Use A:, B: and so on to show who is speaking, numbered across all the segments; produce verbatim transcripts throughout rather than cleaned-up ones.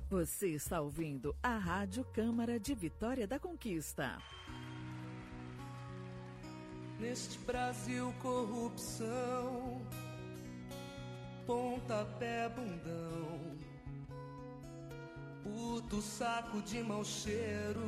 A: Você está ouvindo a Rádio Câmara de Vitória da Conquista.
B: Neste Brasil, corrupção, pontapé, bundão, puto saco de mau cheiro,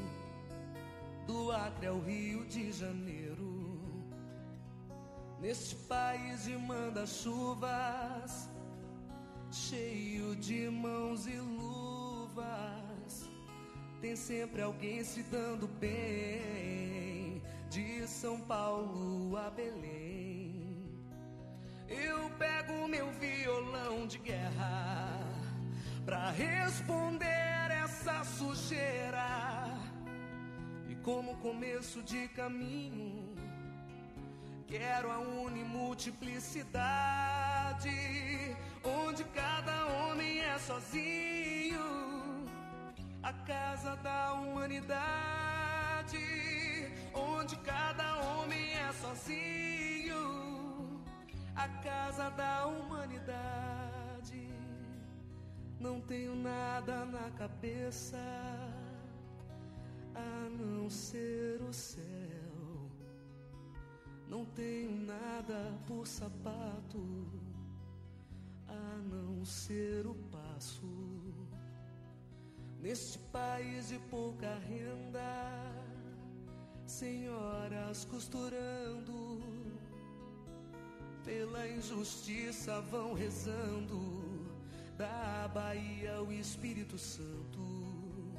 B: do Acre ao Rio de Janeiro. Neste país de manda-chuvas, cheio de mãos e luvas, tem sempre alguém se dando bem, de São Paulo a Belém. Eu pego meu violão de guerra pra responder essa sujeira, e como começo de caminho quero a unimultiplicidade, onde cada homem é sozinho, a casa da humanidade, onde cada homem é sozinho, a casa da humanidade. Não tenho nada na cabeça a não ser o céu. Não tenho nada por sapato a não ser o passo. Neste país de pouca renda, senhoras costurando, pela injustiça vão rezando, da Bahia ao Espírito Santo.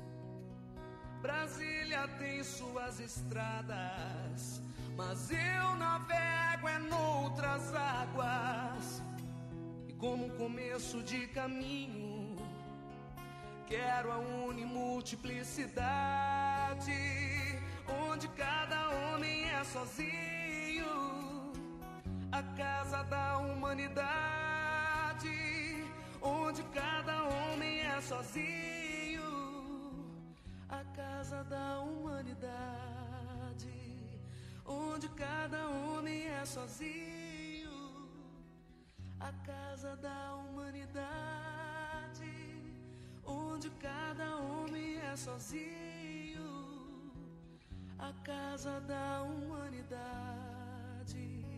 B: Brasília tem suas estradas, mas eu navego é noutras águas, e como começo de caminho quero a unimultiplicidade, onde cada homem é sozinho, a casa da humanidade, onde cada homem é sozinho, a casa da humanidade, onde cada homem é sozinho, a casa da humanidade, onde cada homem é sozinho, a casa da humanidade.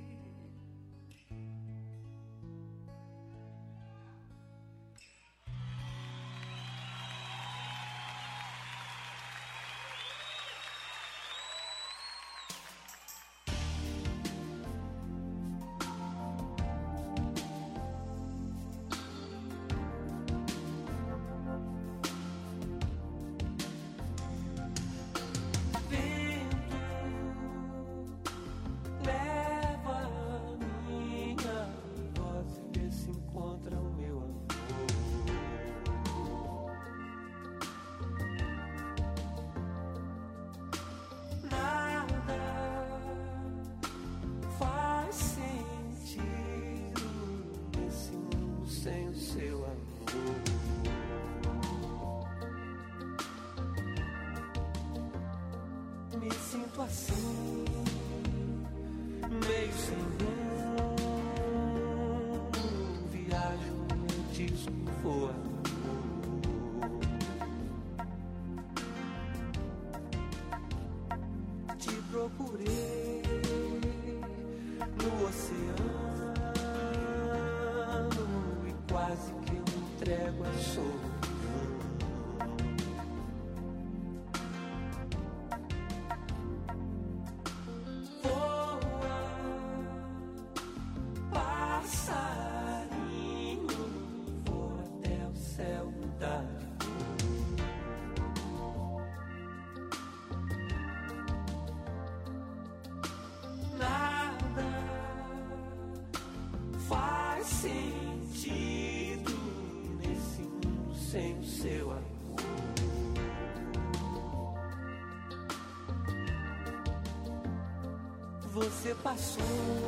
C: Você passou,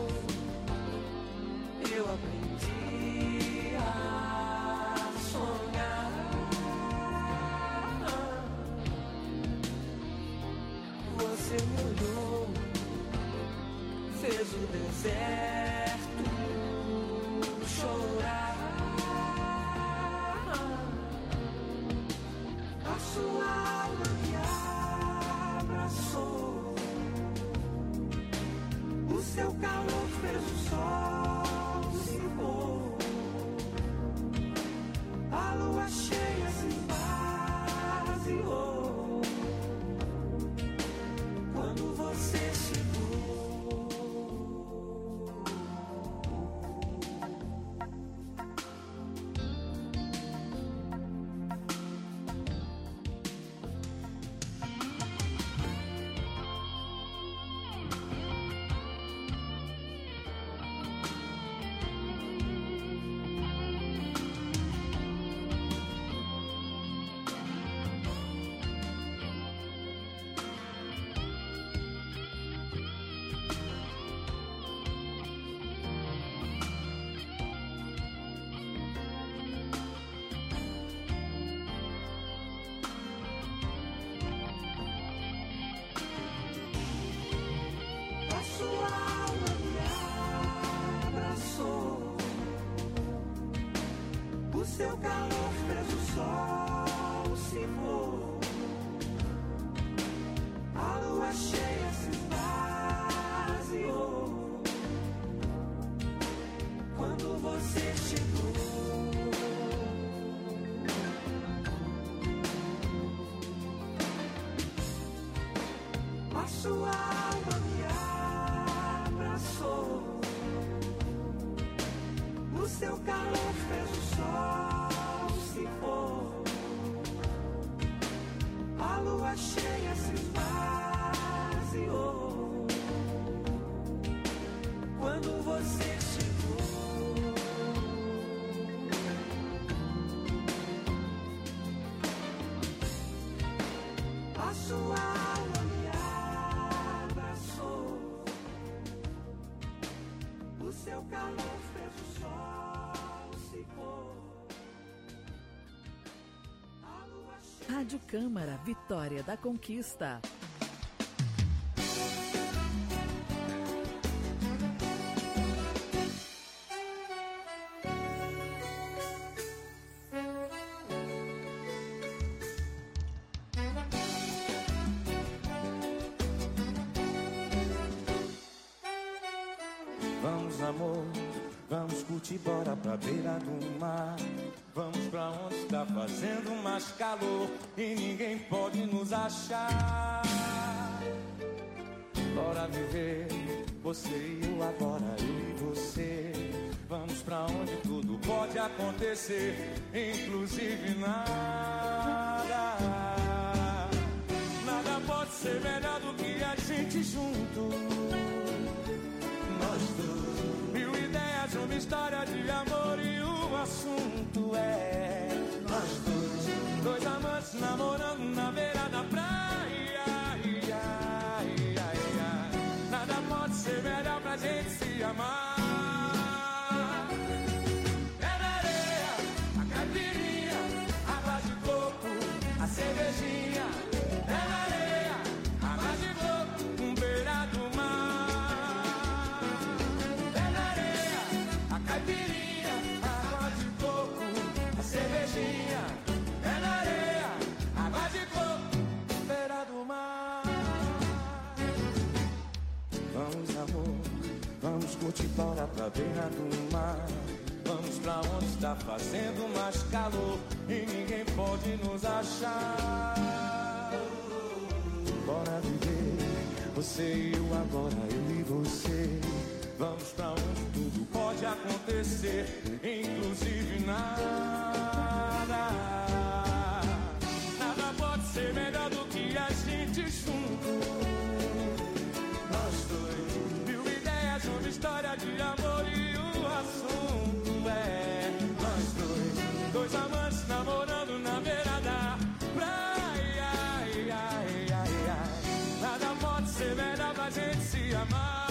C: eu aprendi a sonhar. Você me olhou, fez o deserto chorar. seu calor fez o sol se pôr. A lua cheia se esvaziou quando você chegou. A sua alma me abraçou. O seu calor fez o sol se pôr. A lua cheia se esvaziou quando você chegou. A sua alma me abraçou. O seu calor fez o sol se pôr.
A: Rádio Câmara, Vitória da Conquista.
C: Vamos, amor, vamos curtir, bora pra beira do mar. Vamos pra onde está fazendo mais calor e ninguém pode nos achar. Bora viver, você e eu agora, eu e você. Vamos pra onde tudo pode acontecer, inclusive nada. Nada pode ser melhor do que a gente junto. Nós dois. Mil ideias, uma história de amor e o assunto é nós dois. Dois amantes namorando na beira da praia. Ia, ia, ia. Nada pode ser melhor pra gente se amar. É na areia, a caipirinha, água de coco, a cervejinha. É na areia, água de coco, um beira do mar. É na areia, a caipirinha, água de coco, a cervejinha. É na areia, água de coco, beira do mar. Vamos, amor, vamos curtir, bora pra beira do mar. Vamos pra onde está fazendo mais calor e ninguém pode nos achar. Bora viver, você e eu agora, eu e você. Vamos pra onde tudo pode acontecer, inclusive nada. Nada pode ser melhor do que a gente junto. Nós dois. Mil ideias, uma história de amor e o assunto é nós dois. Dois amantes namorando na beira da praia. Ai, ai, ai, ai. Nada pode ser melhor pra gente se amar.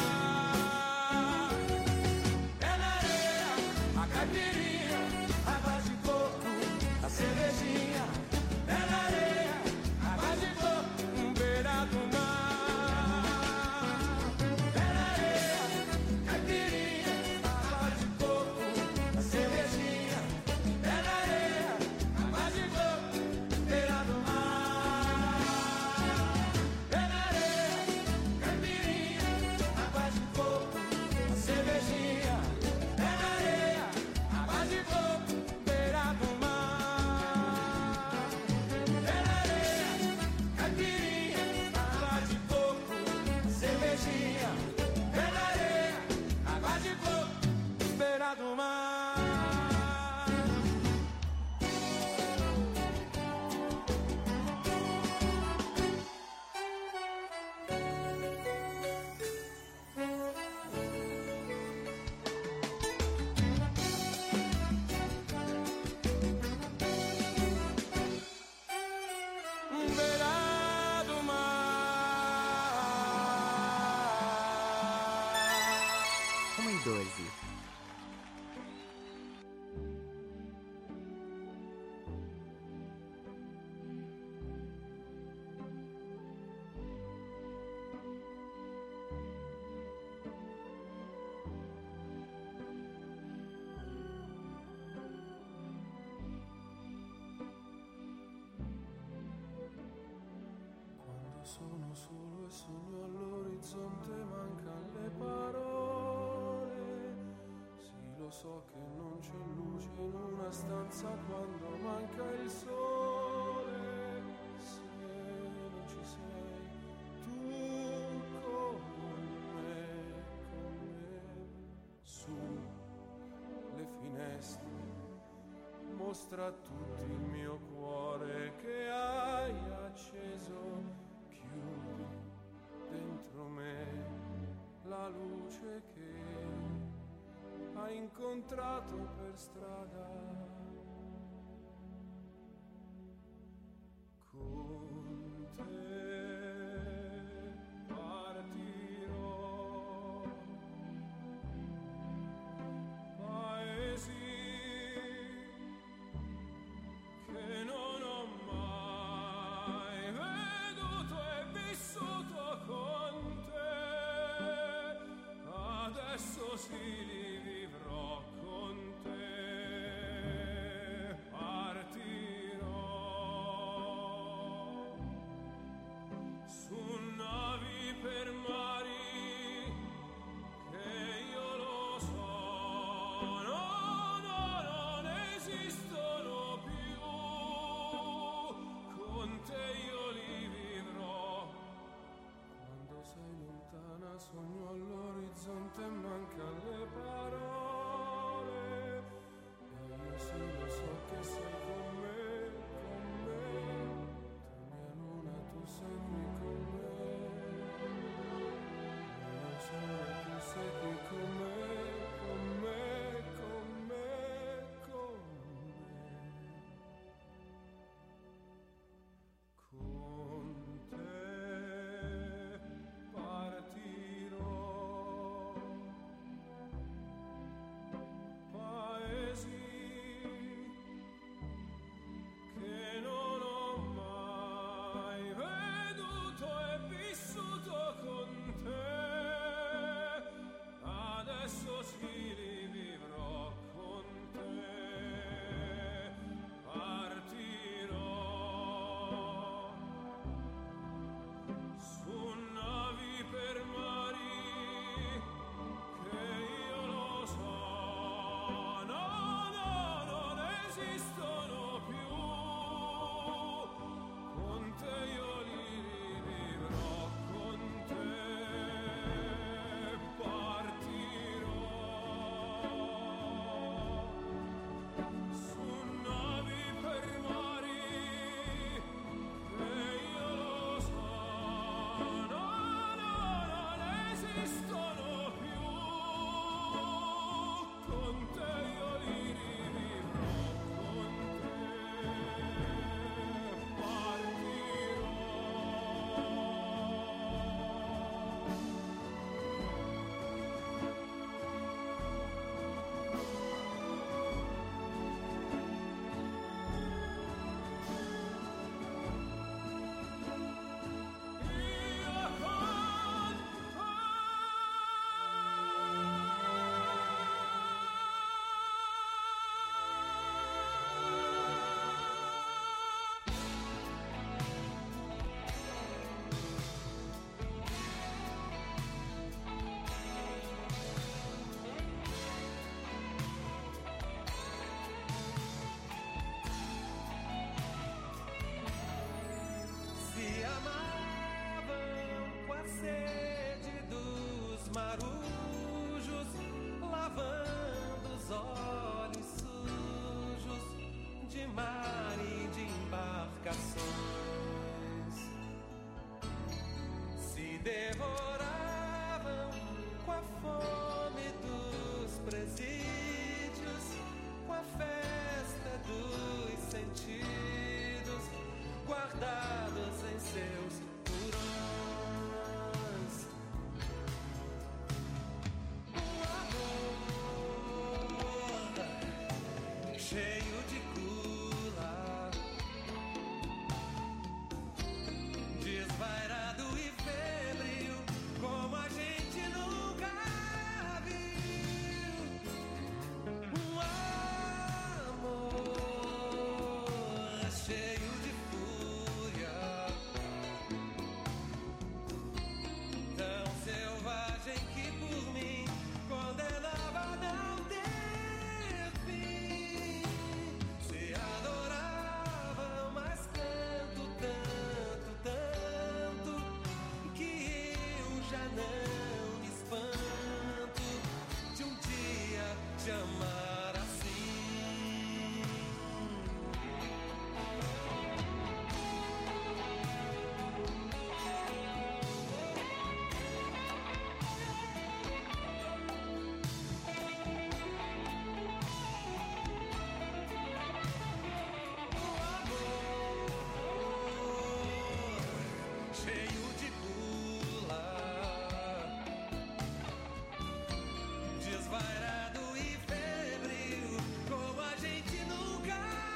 C: É na areia, a caipirinha, água de coco, a cervejinha. É na areia, água de coco, um beira do mar. É na areia, caipirinha, água de coco, a cervejinha. É na areia, água de coco, beira do mar. É na areia, caipirinha, água de coco, a cervejinha. É na areia, água de coco, beira do mar. É na areia, caipirinha, água de coco, cervejinha. É na areia, água de coco, beira do mar. Beira do mar.
D: uma e doze.
C: sono solo e sogno all'orizzonte, mancano le parole. Sì, lo so che non c'è luce in una stanza quando manca il sole. Se non ci sei tu con me, con me, su le finestre mostra a tutti il mio cuore che hai acceso, chiudi dentro me la luce che hai incontrato per strada. Con te partirò, paesi che non ho mai veduto e vissuto con te, adesso sì li vivrò con te, partirò su navi per mari che io lo so, no, no, non esistono più, con te io li vivrò. Quando sei lontana sogno all'orizzonte e mancan le parole, e io sì lo so che sei con me, con me, tu mia luna, tu sei qui con me, io sono tu sei qui con me, con me, con me, con me. Con te partirò, paesi che non ho mai veduto e vissuto con te, adesso sì li vivrò con te, partirò su navi per mari che io lo so, no, no, non esistono più, con te io li rivivrò, con te partirò su navi per mari che io lo so, no, no, non esistono più, con te io li rivivrò, con te partirò. Io con
B: Se amavam com a sede dos marujos, lavando os olhos sujos de mar e de embarcações. Se devoravam com a fome dos presídios, com a festa dos sentidos guardados em seus porões. Um amor cheio de gula, desvairado e febril, com cheio de gula, desvairado e febril, como a gente nunca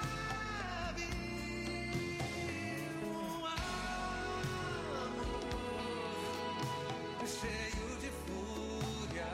B: viu. Um amor cheio de fúria,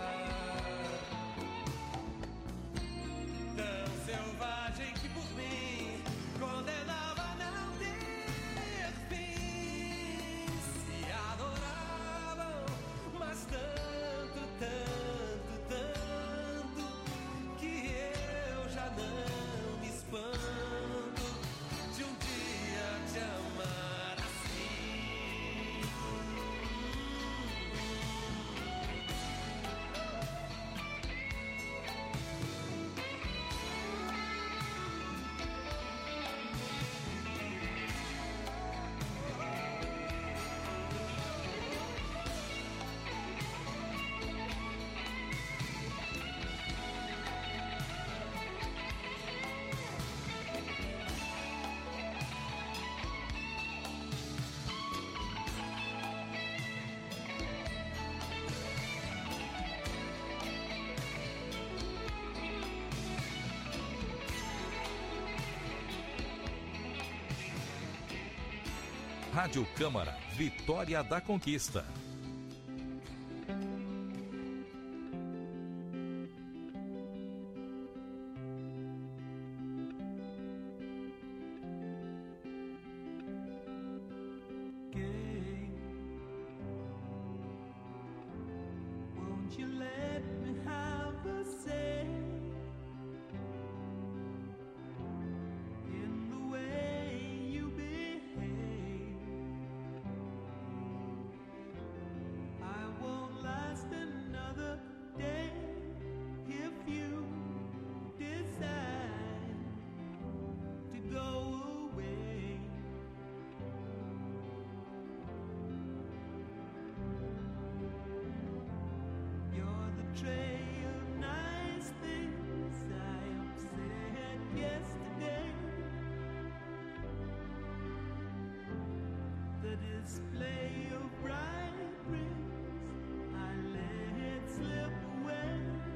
B: tão selvagem que por mim condenava a não ter fim. Se adoravam, mas tanto, tanto, tanto, que eu já não me espanto de um dia te amar assim.
E: Rádio Câmara, Vitória da Conquista.
C: Won't you let me have a say in the way you behave? I won't last another day if you decide to go away. You're the tray of nice things I upset yesterday. The display of bright rings I let slip away.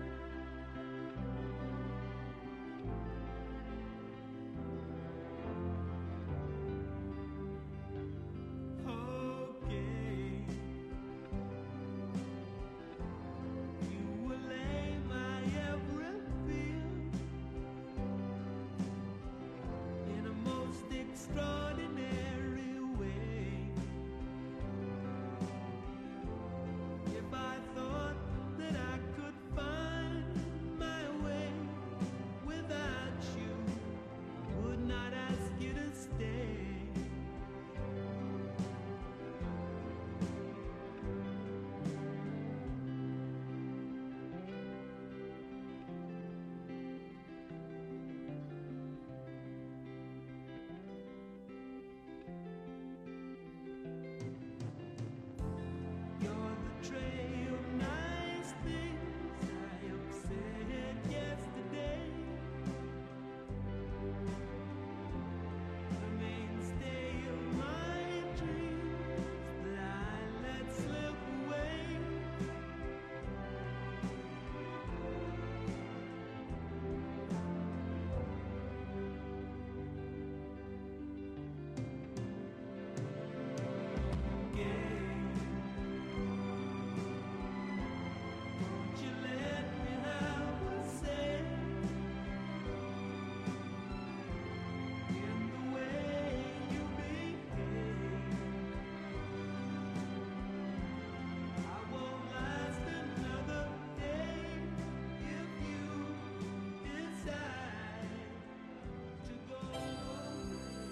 C: Okay. You will lay my every fear in a most extraordinary way. If I thought that I could find my way without you, would not ask you to stay. You're the tray of nice things I upset yesterday. The mainstay of my dreams that I let slip away. Won't you let me have a say in the way you behave? I won't last another day if you decide to go away.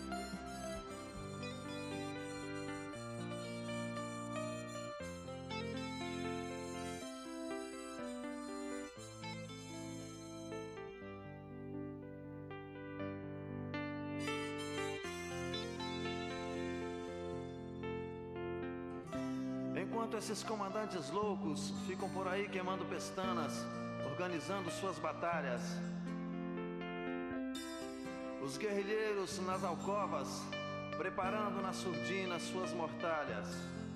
F: Enquanto esses comandantes loucos ficam por aí queimando pestanas, organizando suas batalhas, os guerrilheiros nas alcovas preparando na surdina suas mortalhas.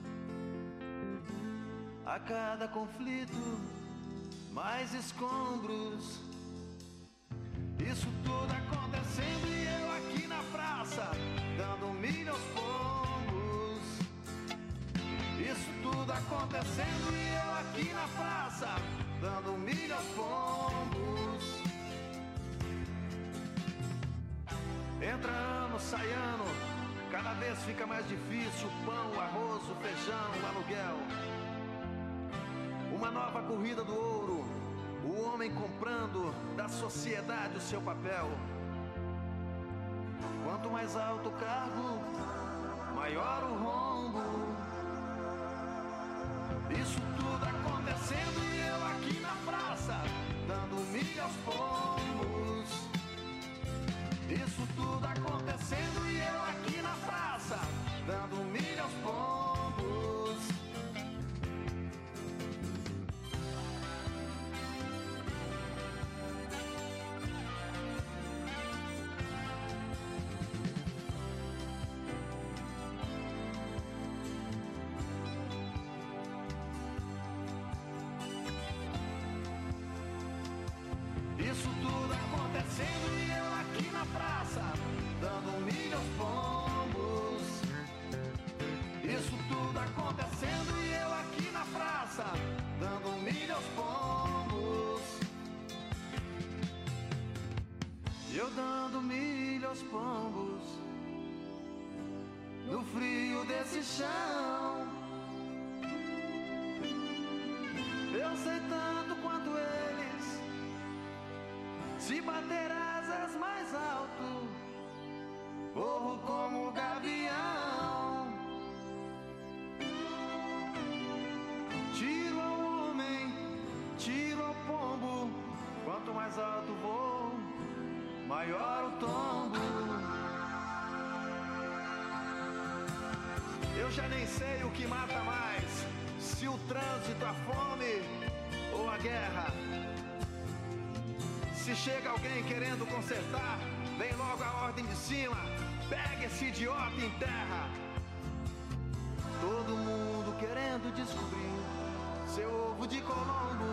F: A cada conflito, mais escombros. Isso tudo acontecendo e eu aqui na praça, dando milho aos pombos. Isso tudo acontecendo e eu aqui na praça, dando milho aos pombos. Entra ano, sai ano, cada vez fica mais difícil o pão, o arroz, o feijão, o aluguel. Uma nova corrida do ouro, o homem comprando da sociedade o seu papel. Quanto mais alto o cargo, maior o rombo. Isso tudo acontecendo e eu aqui na praça, dando milho aos pombos. Isso tudo acontecendo e eu aqui na praça, dando milho aos pombos. Isso tudo acontecendo e eu aqui na praça, dando milho aos pombos. Isso tudo acontecendo e eu aqui na praça, dando milho aos pombos. Eu dando milho aos pombos, no frio desse chão. Eu sei tanto quanto eles, se bater asas mais alto, corro como gavião. Tiro ao homem, tiro ao pombo. Quanto mais alto vou, maior o tombo. Eu já nem sei o que mata mais, se o trânsito, a fome ou a guerra. Se chega alguém querendo consertar, vem logo a ordem de cima, pega esse idiota em terra. Todo mundo querendo descobrir seu ovo de Colombo.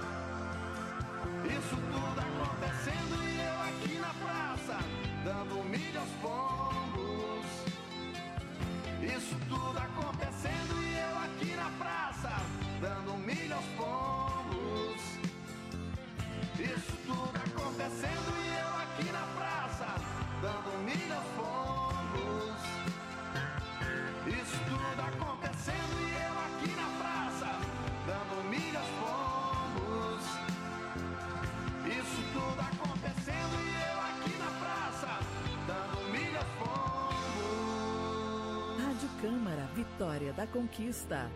F: Isso tudo acontecendo e eu aqui na praça, dando milho aos pombos. Isso tudo acontecendo e eu aqui na praça, dando milho aos pombos. Isso tudo acontecendo e eu aqui na praça, dando milho aos pombos. Isso tudo acontecendo e eu aqui na praça, dando milho aos pombos. Isso tudo acontecendo e eu aqui na praça, dando milho aos pombos.
A: Rádio Câmara, Vitória da Conquista.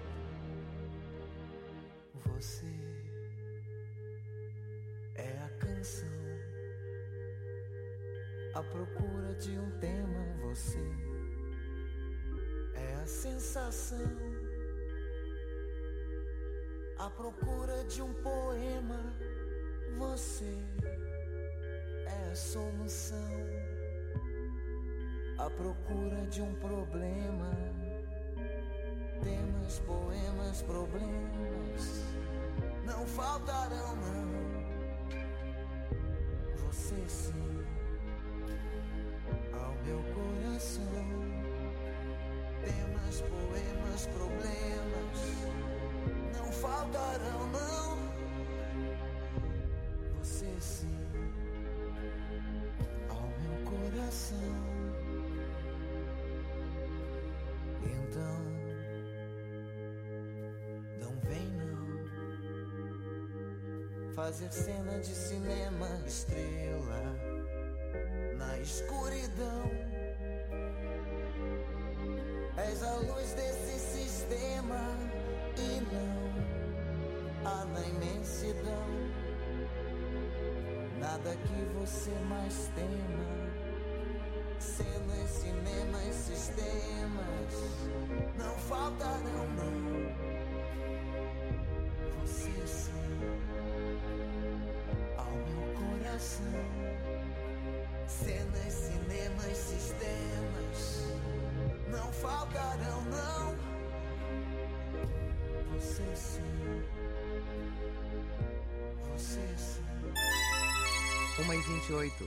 C: Você é a canção, à procura de um tema. Você é a sensação, à procura de um poema. Você é a solução, à procura de um problema. Temas, poemas, problemas não faltarão, não. Você sim, ao meu coração. Temas, poemas, problemas não faltarão, não. Você sim, ao meu coração. Então não vem não fazer cena de cinema, estrela na escuridão. És a luz desse sistema e não há na imensidão nada que você mais tema. Cenas, cinemas, sistemas não faltarão, não. Você sim, ao meu coração. Cenas, cinemas, sistemas
F: faltarão, não. Você sim, você sim.
D: uma e vinte e oito.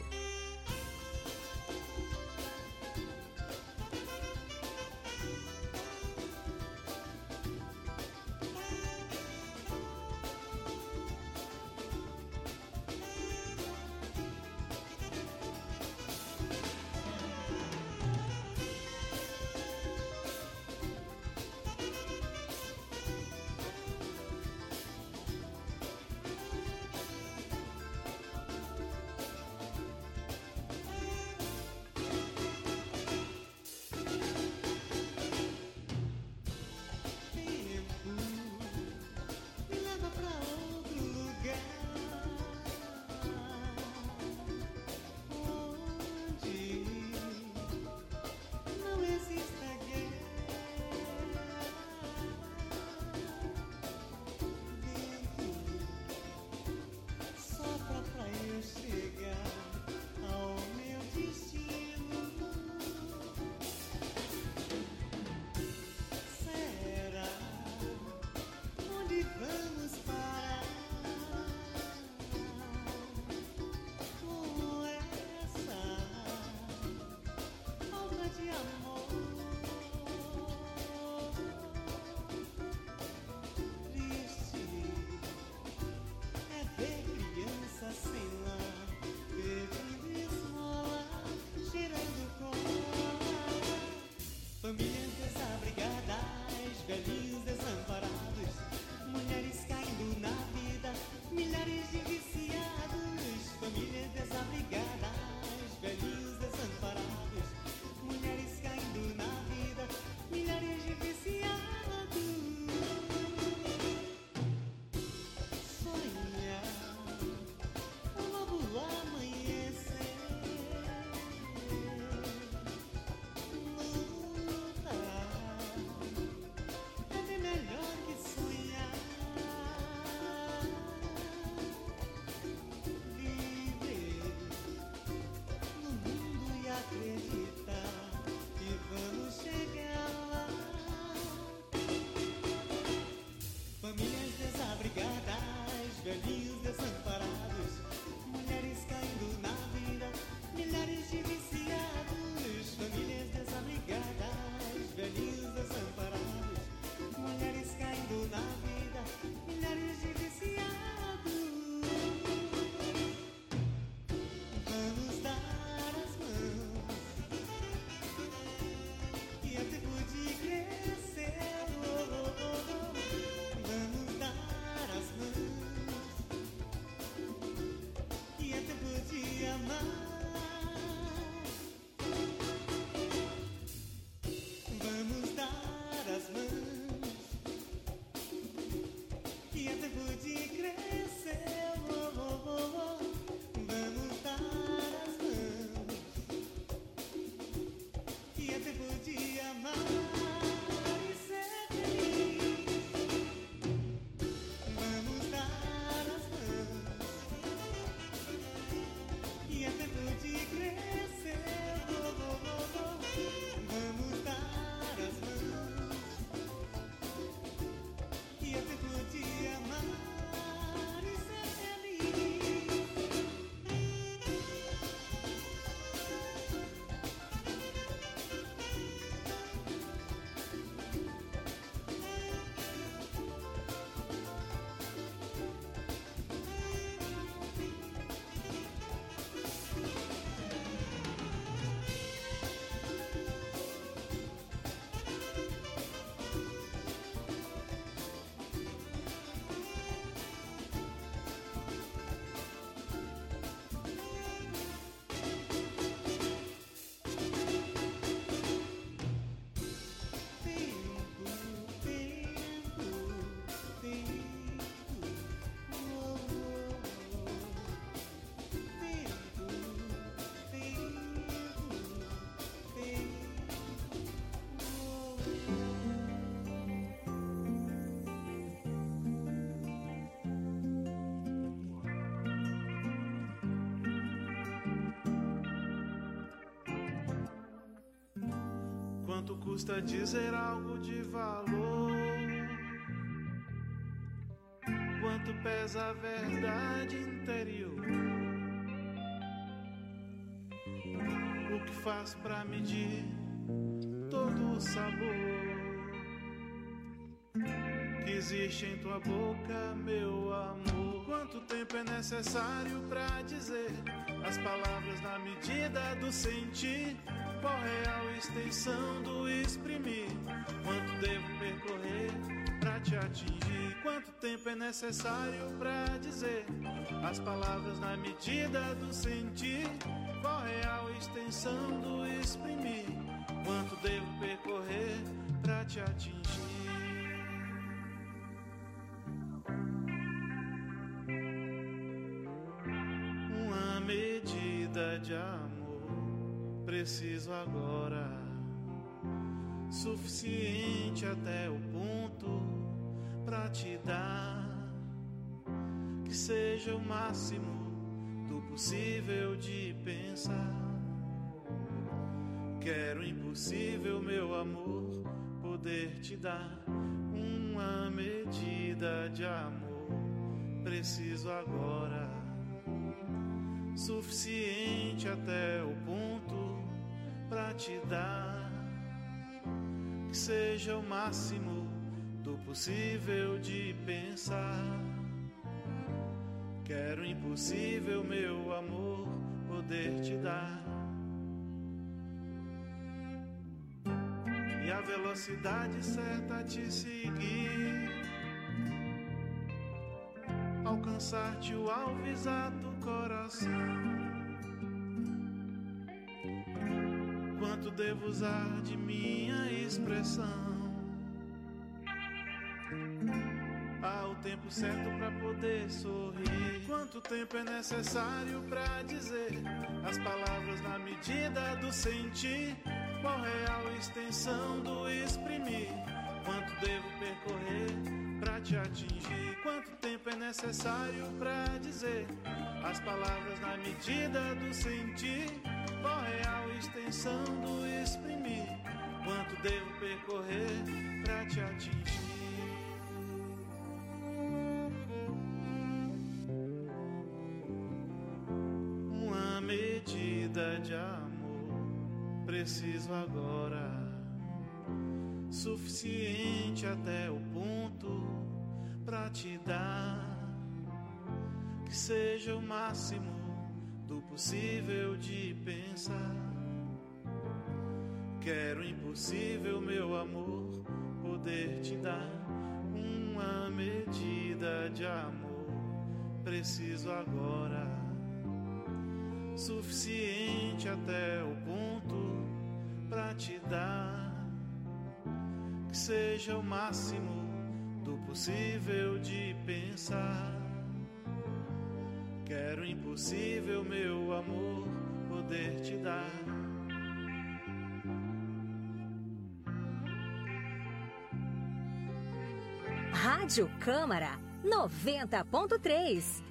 G: Quanto custa dizer algo de valor? Quanto pesa a verdade interior? O que faz pra medir todo o sabor que existe em tua boca, meu amor? Quanto tempo é necessário pra dizer as palavras na medida do sentir? Qual real extensão do exprimir? Quanto devo percorrer pra te atingir? Quanto tempo é necessário pra dizer as palavras na medida do sentir? Qual real extensão do exprimir? Quanto devo percorrer pra te atingir? Uma medida de amor preciso agora, suficiente até o ponto pra te dar, que seja o máximo do possível de pensar. Quero o impossível, meu amor, poder te dar uma medida de amor. Preciso agora, suficiente até o ponto pra te dar, que seja o máximo do possível de pensar. Quero o impossível, meu amor, poder te dar. E a velocidade certa te seguir, alcançar-te o alvo exato, coração. Quanto devo usar de minha expressão? Há o tempo certo pra poder sorrir. Quanto tempo é necessário pra dizer as palavras na medida do sentir? Qual real extensão do exprimir? Quanto devo percorrer pra te atingir? Quanto tempo é necessário pra dizer as palavras na medida do sentir? Qual real extensão do exprimir? Quanto devo percorrer pra te atingir? Uma medida de amor preciso agora, suficiente até o ponto pra te dar, que seja o máximo do possível de pensar. Quero o impossível, meu amor, poder te dar uma medida de amor. Preciso agora, suficiente até o ponto pra te dar, que seja o máximo do possível de pensar. Quero o impossível, meu amor, poder te dar.
H: Rádio Câmara noventa ponto três.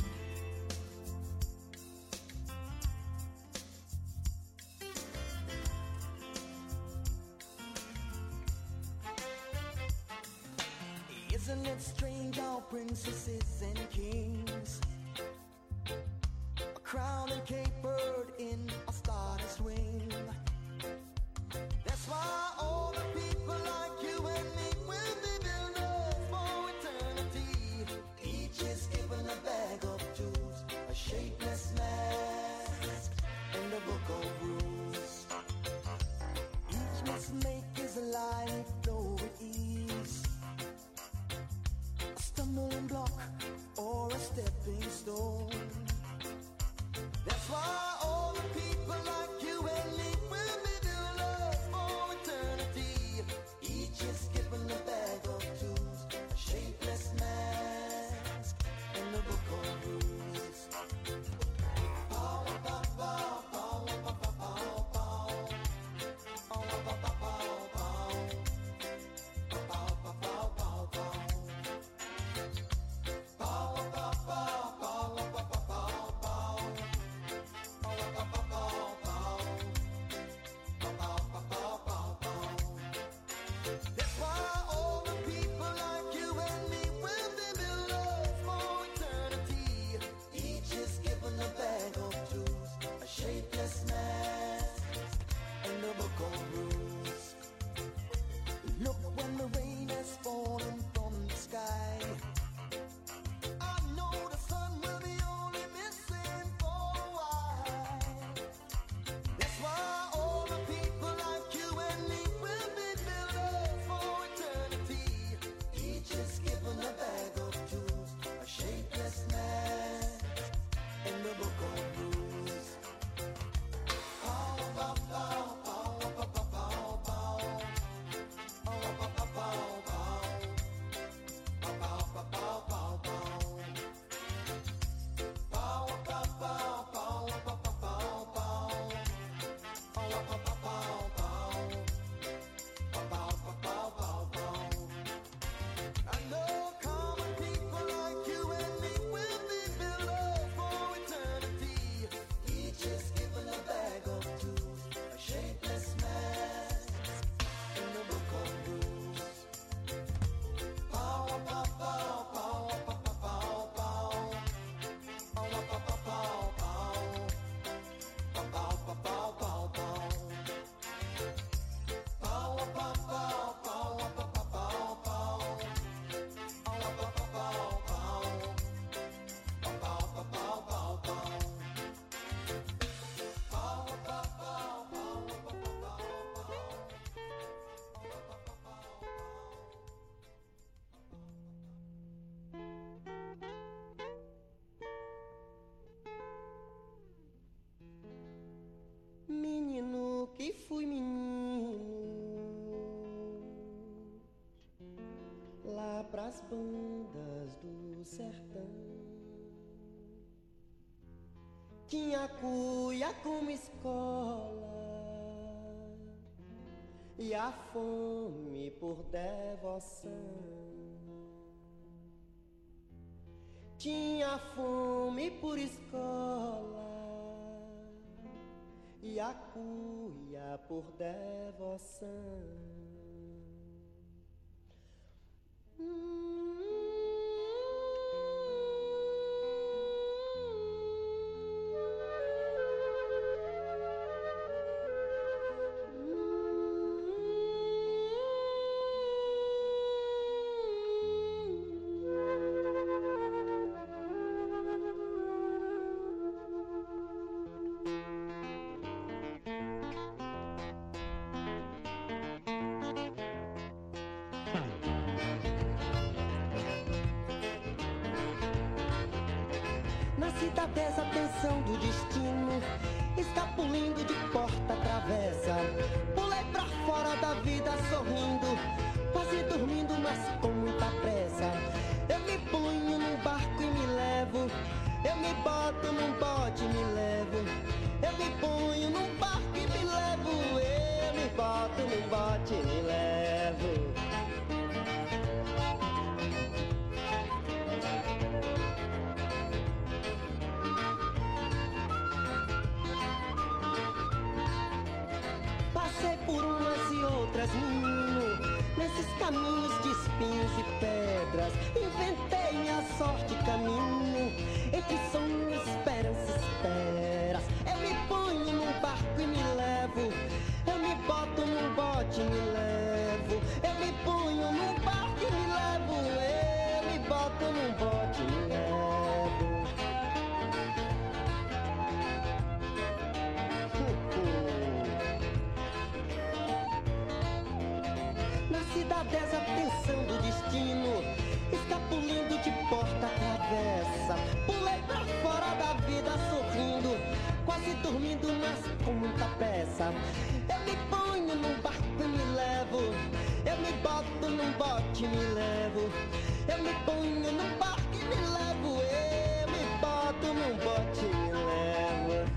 I: Isn't it strange how princesses and kings are crowned and capered in a starless wing? That's why all the people like you and me will be builders for eternity. Each is given a bag of tools, a shapeless mask, and a book of rules. Each must make his life flow with ease, stumbling block or a stepping stone. That's why all the people
J: pras bandas do sertão. Tinha cuia como escola e a fome por devoção. Tinha fome por escola e a cuia por devoção. Hum. Da desatenção do destino, escapulindo de porta travessa, pulei pra fora da vida sorrindo, quase dormindo, mas com muita pressa. Eu me ponho num barco e me levo, eu me boto num bote e me levo, eu me ponho num barco e me levo, eu me boto num bote e me levo. Por umas e outras, menino, nesses caminhos de espinhos e pedras, inventei minha sorte caminho, entre sonhos, esperanças, esperas. Eu me ponho num barco e me levo, eu me boto num bote e me levo, eu me ponho num barco e me levo, eu me boto num bote e me levo. Da desatenção do destino, escapulindo de porta travessa, pulei pra fora da vida sorrindo, quase dormindo, mas com muita pressa. Eu me ponho num barco e me levo, eu me boto num bote e me levo, eu me ponho num barco e me levo, eu me boto num bote e me levo.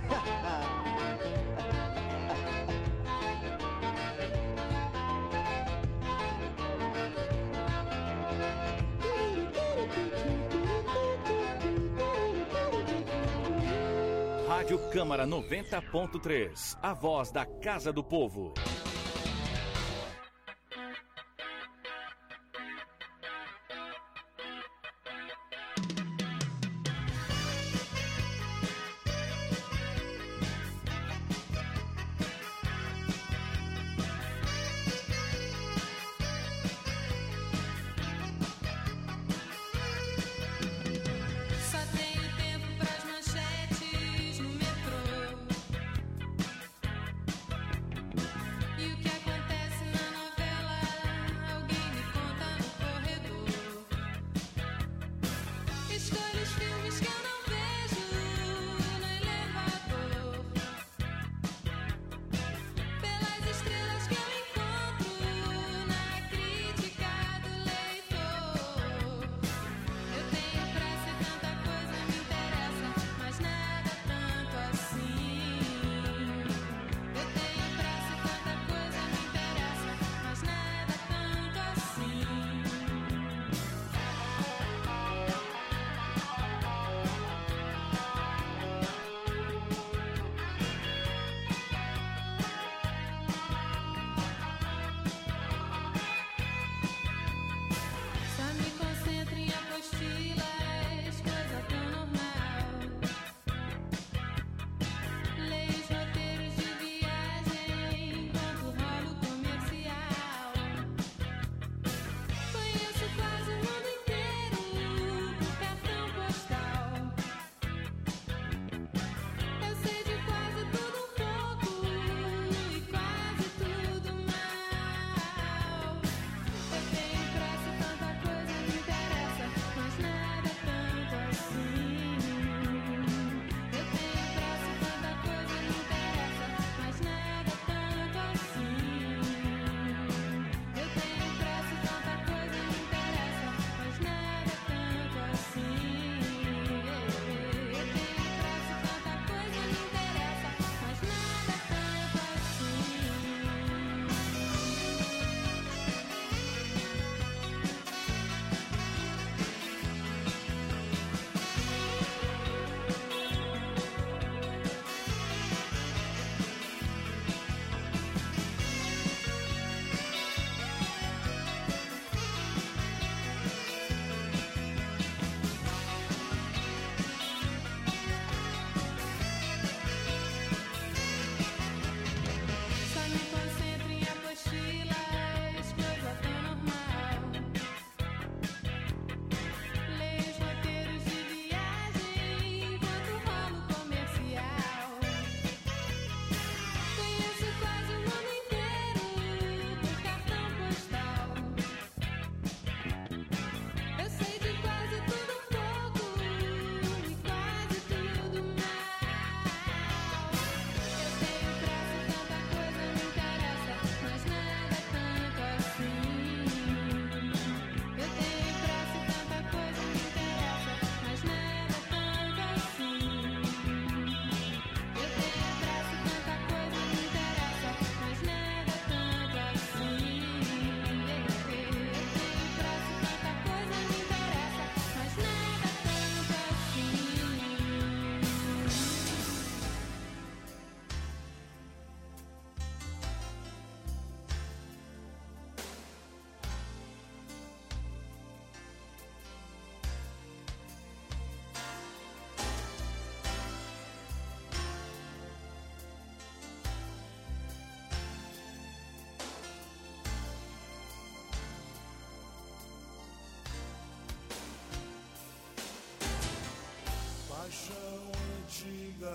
E: Rádio Câmara noventa ponto três, a voz da Casa do Povo.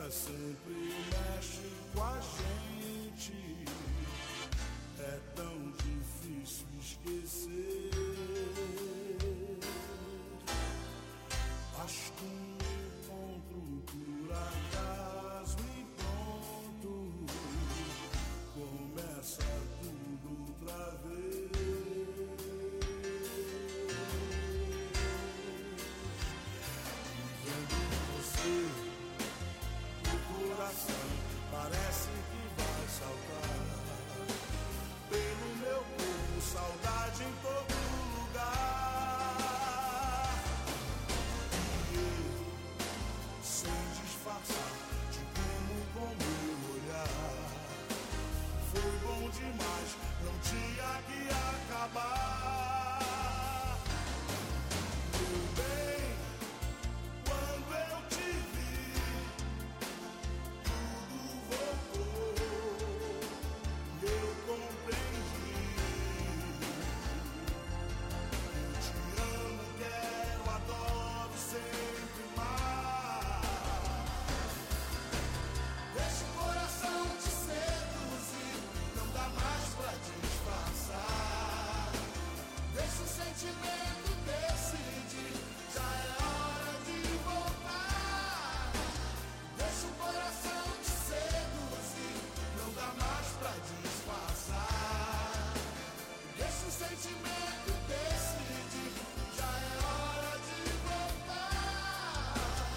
K: sempre mexe com a gente. É tão difícil esquecer. Acho que um encontro por acaso e pronto, começa tudo outra vez. Vendo você, o coração parece que vai saltar. Pelo meu corpo, saudade em todo lugar. E eu, sem disfarçar, te como com meu olhar. Foi bom demais, não tinha que acabar. Meu bem, quando eu te vi, tudo voltou. Eu compreendi. Eu te amo, quero, adoro sempre mais. Deixa o coração te seduzir, não dá mais pra disfarçar. Deixa o sentimento decidir, já é hora de voltar. Deixa o coração te seduzir, não dá mais pra disfarçar. Deixa o sentimento decidir, já é hora de voltar.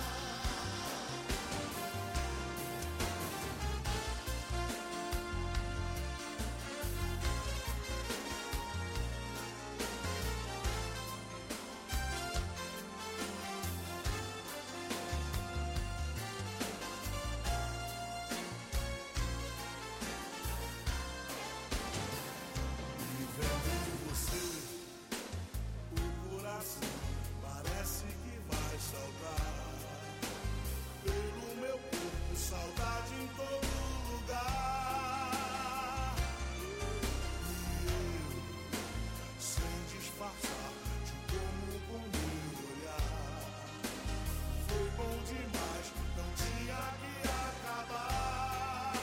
K: E vendo você, o coração parece que vai saltar. Pelo meu corpo, saudade em todo lugar. E eu, sem disfarçar, te como com meu olhar. Foi bom demais, não tinha que acabar.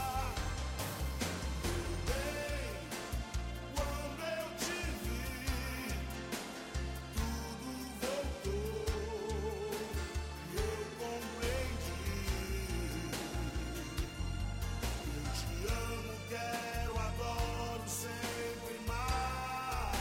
K: Meu bem, quando eu te vi, tudo voltou. E eu compreendi. Eu te amo, quero, adoro sempre mais.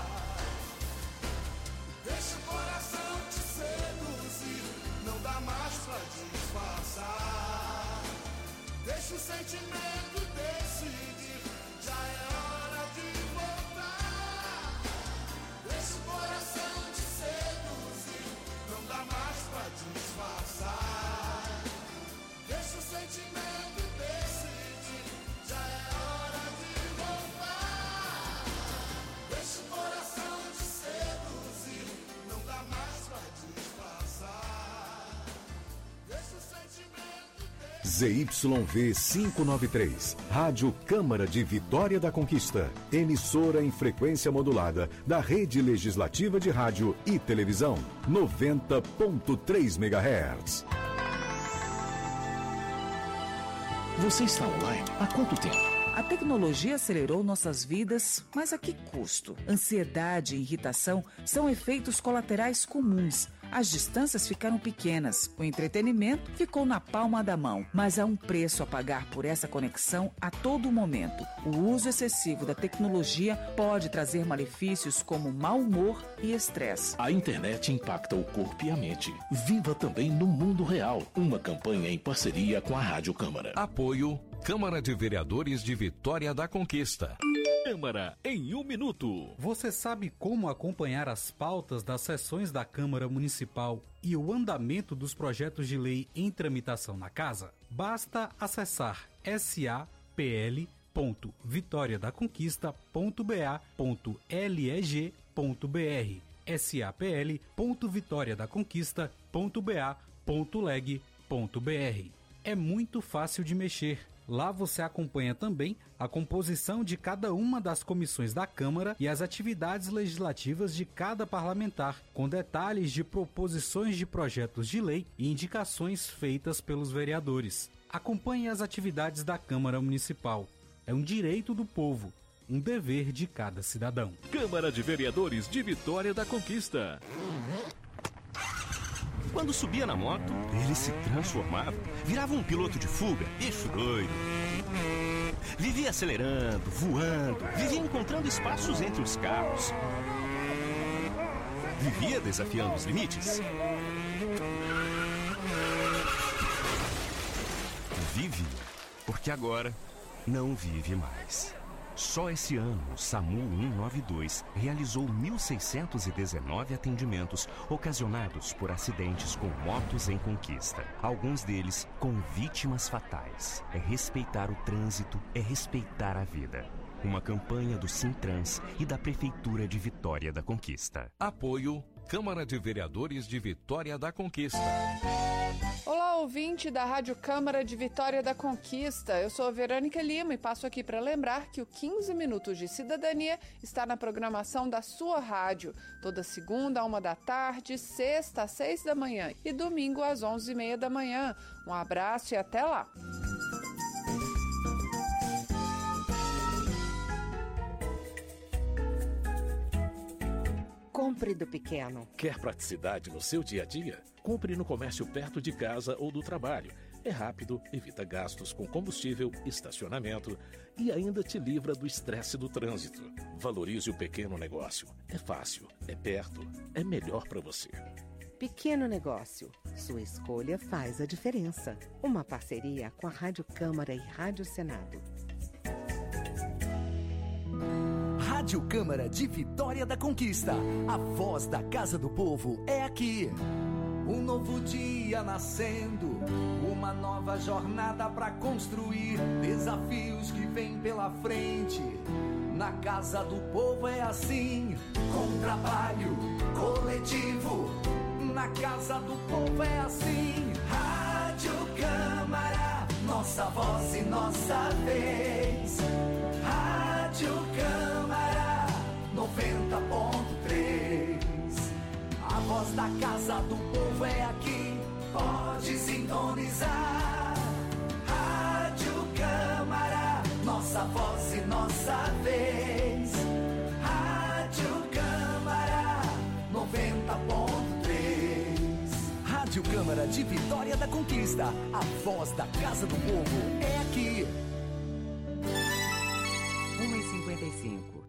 K: Deixa o coração te seduzir, não dá mais pra disfarçar. Deixa o sentimento decidir, já é hora de voltar. Deixa o coração te seduzir, não dá mais pra disfarçar. Deixa o sentimento decidir, já é hora de voltar. Deixa o coração te seduzir, não dá mais pra disfarçar. Deixa o sentimento decidir.
L: Z Y V quinhentos e noventa e três, Rádio Câmara de Vitória da Conquista, emissora em frequência modulada da Rede Legislativa de Rádio e Televisão, noventa ponto três megahertz.
E: Você está online há quanto tempo?
A: A tecnologia acelerou nossas vidas, mas a que custo? Ansiedade e irritação são efeitos colaterais comuns. As distâncias ficaram pequenas, o entretenimento ficou na palma da mão, mas há um preço a pagar por essa conexão a todo momento. O uso excessivo da tecnologia pode trazer malefícios como mau humor e estresse.
E: A internet impacta o corpo e a mente. Viva também no mundo real. Uma campanha em parceria com a Rádio Câmara.
M: Apoio Câmara de Vereadores de Vitória da Conquista.
E: Câmara em um minuto.
N: Você sabe como acompanhar as pautas das sessões da Câmara Municipal e o andamento dos projetos de lei em tramitação na Casa? Basta acessar s a p l ponto vitória da conquista ponto b a ponto leg ponto b r, s a p l ponto vitória da conquista ponto b a ponto leg ponto b r. É muito fácil de mexer. Lá você acompanha também a composição de cada uma das comissões da Câmara e as atividades legislativas de cada parlamentar, com detalhes de proposições de projetos de lei e indicações feitas pelos vereadores. Acompanhe as atividades da Câmara Municipal. É um direito do povo, um dever de cada cidadão.
E: Câmara de Vereadores de Vitória da Conquista.
O: Quando subia na moto, ele se transformava, virava um piloto de fuga, bicho doido. Vivia acelerando, voando, vivia encontrando espaços entre os carros. Vivia desafiando os limites. Vive, porque agora não vive mais. Só esse ano, o SAMU cento e noventa e dois realizou mil seiscentos e dezenove atendimentos ocasionados por acidentes com motos em conquista. Alguns deles com vítimas fatais. É respeitar o trânsito, é respeitar a vida. Uma campanha do Sintrans e da Prefeitura de Vitória da Conquista.
M: Apoio Câmara de Vereadores de Vitória da Conquista.
P: Olá, ouvinte da Rádio Câmara de Vitória da Conquista. Eu sou a Verônica Lima e passo aqui para lembrar que o quinze Minutos de Cidadania está na programação da sua rádio. Toda segunda, a uma da tarde, sexta, às seis da manhã e domingo, às onze e meia da manhã. Um abraço e até lá!
Q: Compre do pequeno.
E: Quer praticidade no seu dia a dia? Compre no comércio perto de casa ou do trabalho. É rápido, evita gastos com combustível, estacionamento e ainda te livra do estresse do trânsito. Valorize o pequeno negócio. É fácil, é perto, é melhor para você.
Q: Pequeno negócio. Sua escolha faz a diferença. Uma parceria com a Rádio Câmara e Rádio Senado.
R: Rádio Câmara de Vitória da Conquista. A voz da Casa do Povo é aqui.
C: Um novo dia nascendo, uma nova jornada pra construir, desafios que vêm pela frente. Na Casa do Povo é assim, com trabalho coletivo. Na Casa do Povo é assim. Rádio Câmara, nossa voz e nossa vez. Rádio Câmara noventa ponto três. A voz da Casa do Povo é aqui, pode sintonizar. Rádio Câmara, nossa voz e nossa vez. Rádio Câmara noventa ponto três.
R: Rádio Câmara de Vitória da Conquista. A voz da Casa do Povo é aqui.
D: uma e cinquenta e cinco.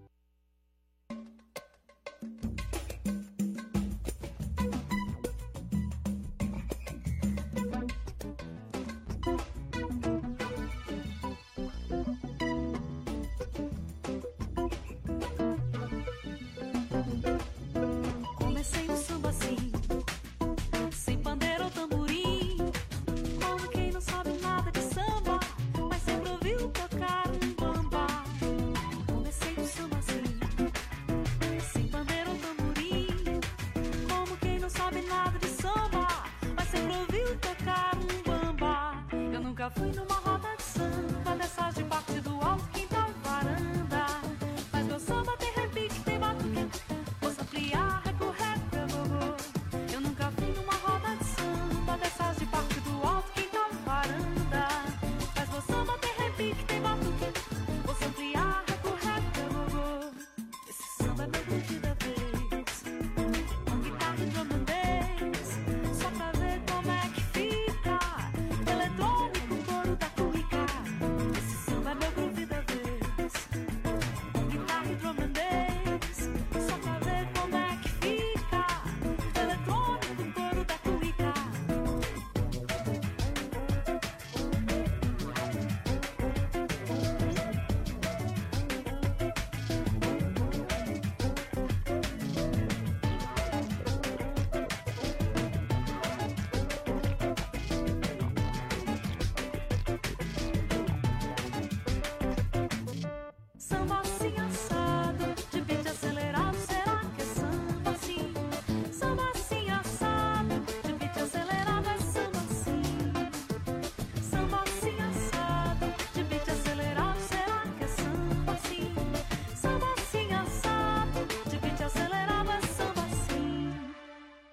S: Comecei o samba assim, sem pandeiro ou tamborim, como quem não sabe nada de samba, mas sempre ouviu tocar um bamba. Comecei o samba assim, sem pandeiro ou tamborim, como quem não sabe nada de samba, mas sempre ouviu tocar um bamba. Eu nunca fui numa roda de samba, dessas de parte do alto, quintal e varanda, mas meu samba tem repique, tem batuque, vou ampliar, recorreto, eu Eu nunca fui numa roda de samba, dessas de parte do alto, quintal e varanda, mas meu samba tem repique, tem batuque, vou ampliar, recorreto, esse samba é meu grupo da vez, com guitarra e drum and bass, só pra ver como é que fica, eletrônico, coro da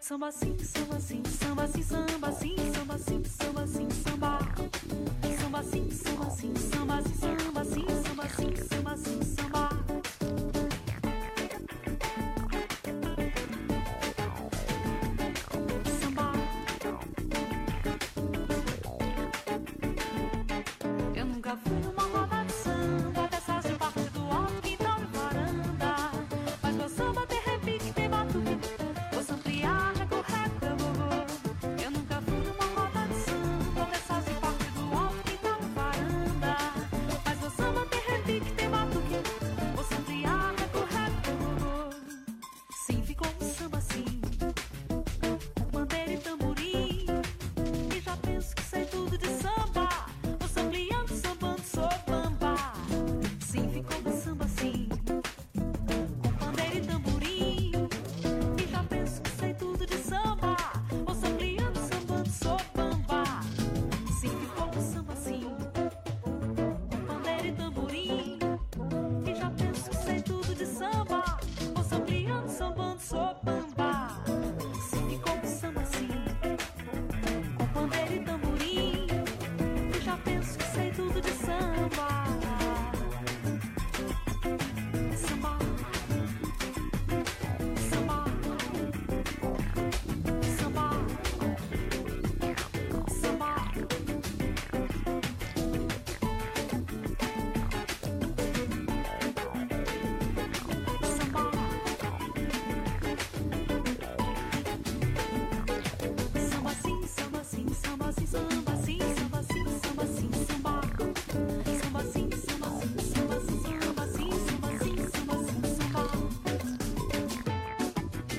S: Samba sim, samba sim, samba sim, samba sim, samba sim, samba sim, samba. Samba sim, samba sim, samba sim, samba sim, samba sim, samba sim, samba. Samba. Eu nunca fui numa roda de samba dessas de parte do alto, quintal e varanda. Mas meu samba tem repique, tem batuque. Vou samplear, recorrer, gogô. Eu nunca fui numa roda de samba dessas de parte do alto, quintal e varanda. Mas meu samba tem repique, tem batuque. Vou samplear, recorrer, gogô. Sim, ficou um samba assim.